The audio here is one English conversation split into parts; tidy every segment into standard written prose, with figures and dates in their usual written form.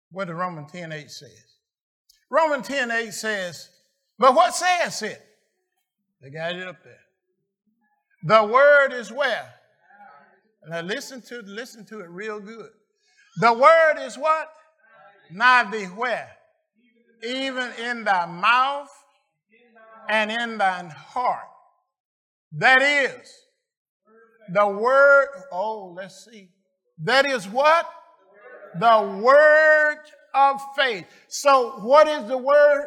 what the Romans 10:8 says. Romans 10:8 says, but what says it? They got it up there. The word is where? Now listen to it real good. The word is what? Nigh thee where? Even in thy mouth and in thine heart. That is the word. Oh, let's see. That is what? The word of faith. So what is the word?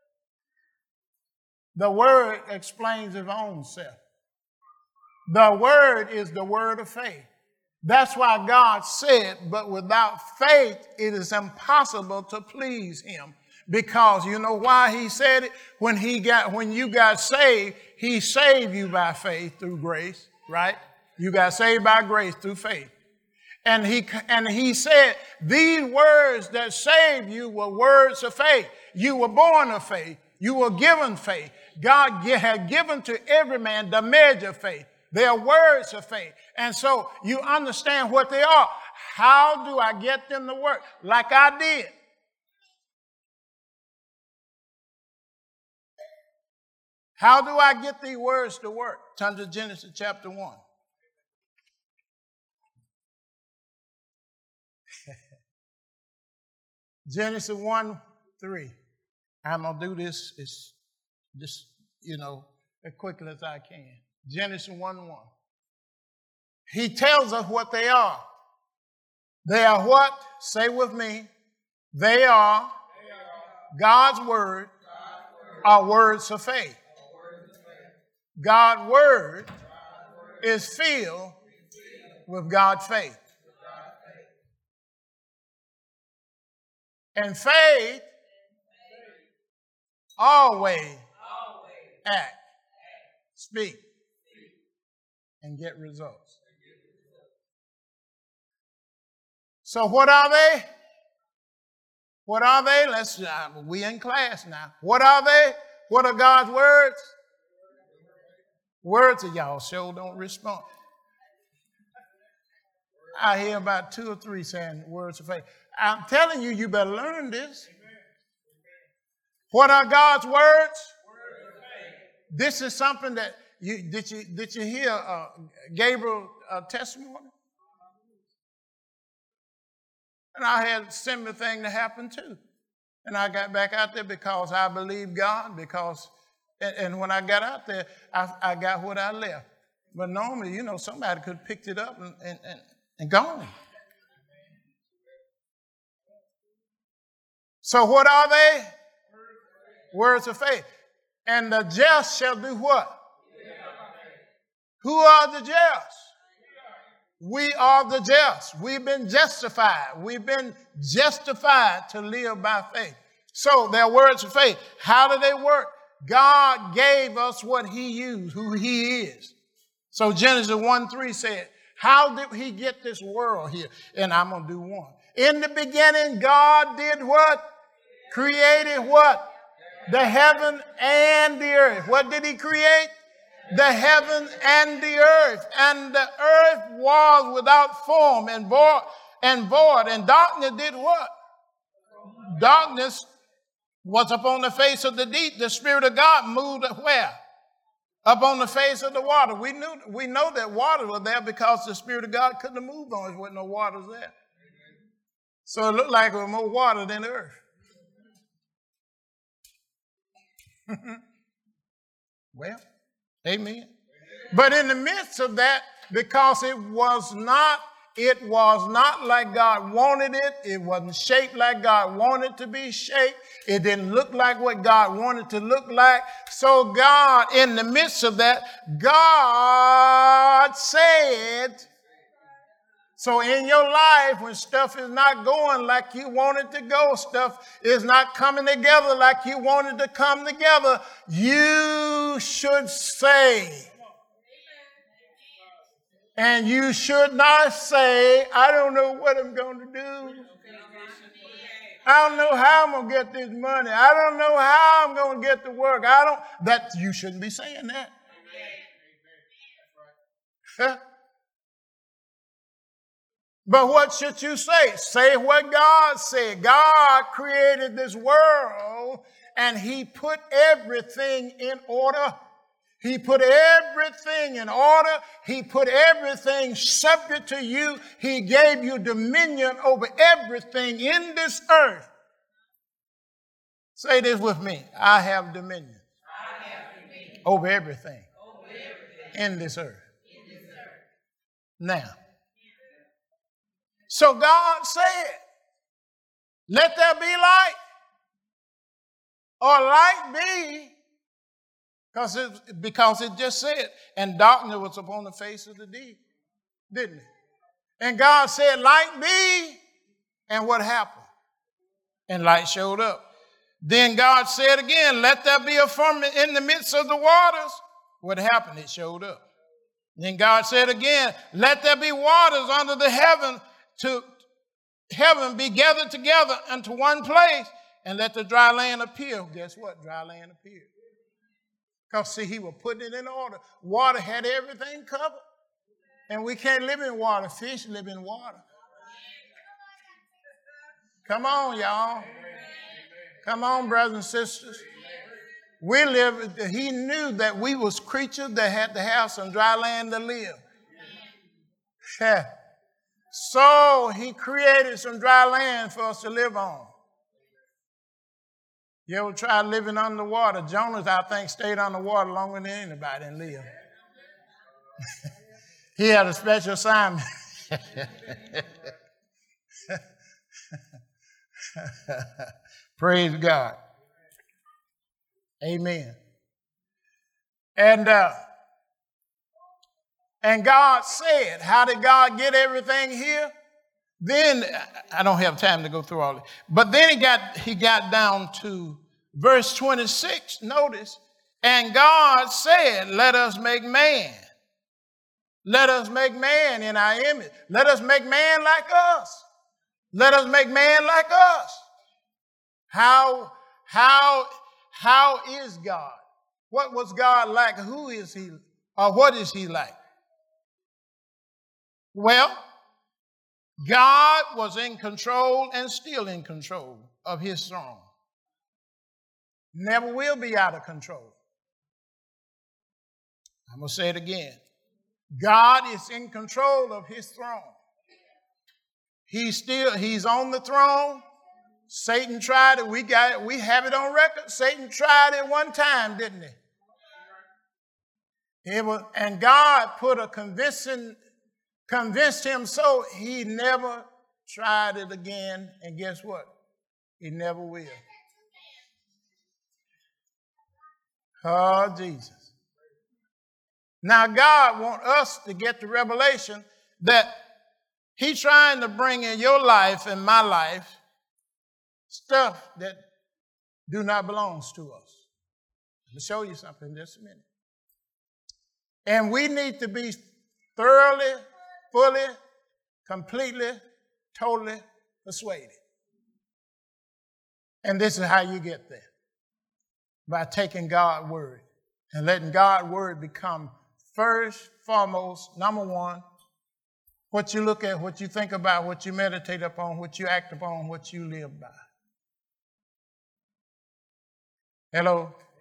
The word explains its own self. The word is the word of faith. That's why God said, but without faith, it is impossible to please him. Because you know why he said it? When you got saved, he saved you by faith through grace, right? You got saved by grace through faith. And he said, these words that saved you were words of faith. You were born of faith. You were given faith. God had given to every man the measure of faith. They are words of faith. And so you understand what they are. How do I get them to work? Like I did. How do I get these words to work? Turn to Genesis chapter 1. Genesis 1:3. I'm going to do this as quickly as I can. Genesis 1:1. He tells us what they are. They are what? Say with me. They are God's word are words of faith. God's word is filled with God's faith. And faith always act, speak, and get results. So what are they? What are they? We in class now. What are they? What are God's words? Words of y'all sure don't respond. I hear about 2 or 3 saying words of faith. I'm telling you, you better learn this. What are God's words? This is something that did you hear Gabriel's testimony? And I had a similar thing to happen too. And I got back out there because I believed God, and when I got out there, I got what I left. But normally, somebody could have picked it up and gone. So what are they? Words of faith. And the just shall do what? Who are the just? We are the just. We've been justified. We've been justified to live by faith. So they're words of faith. How do they work? God gave us what he used, who he is. So Genesis 1:3 said, how did he get this world here? And I'm going to do one. In the beginning, God did what? Created what? The heaven and the earth. What did he create? The heaven and the earth. And the earth was without form and void. And darkness did what? Darkness was upon the face of the deep. The Spirit of God moved where? Up on the face of the water. We know that water was there because the Spirit of God couldn't have moved on it. There wasn't no water there. So it looked like there was more water than the earth. Well, amen. But in the midst of that, because it was not like God wanted it. It wasn't shaped like God wanted to be shaped. It didn't look like what God wanted to look like. So God, in the midst of that, God said, so in your life, when stuff is not going like you want it to go, stuff is not coming together like you want it to come together, you should say. And you should not say, I don't know what I'm going to do. I don't know how I'm going to get this money. I don't know how I'm going to get to work. You shouldn't be saying that. But what should you say? Say what God said. God created this world and he put everything in order. He put everything in order. He put everything subject to you. He gave you dominion over everything in this earth. Say this with me. I have dominion, over everything, in this earth. Now, so God said, let there be light, or light be, because it just said, and darkness was upon the face of the deep, didn't it? And God said, light be, and what happened? And light showed up. Then God said again, let there be a firmament in the midst of the waters. What happened? It showed up. Then God said again, let there be waters under the heaven, to heaven be gathered together unto one place, and let the dry land appear. Guess what? Dry land appeared. Because, see, he was putting it in order. Water had everything covered. And we can't live in water. Fish live in water. Come on, y'all. Come on, brothers and sisters. He knew that we was creatures that had to have some dry land to live. Yeah. So he created some dry land for us to live on. You ever try living underwater? Jonas, I think, stayed underwater longer than anybody and lived. He had a special assignment. Praise God. Amen. And God said, how did God get everything here? Then, I don't have time to go through all this, but then he got down to verse 26, notice, and God said, let us make man. Let us make man in our image. Let us make man like us. Let us make man like us. How is God? What was God like? Who is he? Or what is he like? Well, God was in control and still in control of his throne. Never will be out of control. I'm going to say it again. God is in control of his throne. He's on the throne. Satan tried it. We have it on record. Satan tried it one time, didn't he? And God convinced him so he never tried it again. And guess what? He never will. Oh, Jesus. Now, God wants us to get the revelation that he's trying to bring in your life and my life stuff that do not belong to us. Let me show you something in just a minute. And we need to be thoroughly, fully, completely, totally persuaded. And this is how you get there. By taking God's word and letting God's word become first, foremost, number one, what you look at, what you think about, what you meditate upon, what you act upon, what you live by. Hello?